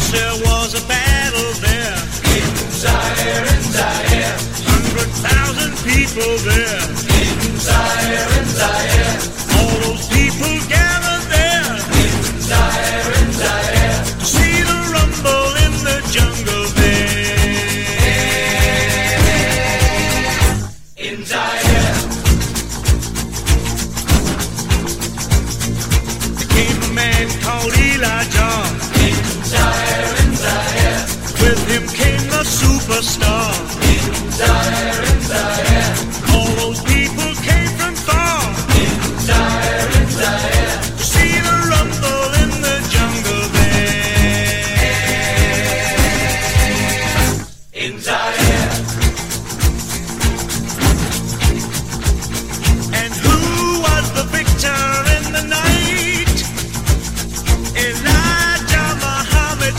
there was a battle there. In Zaire. 100,000 people there. In Zaire.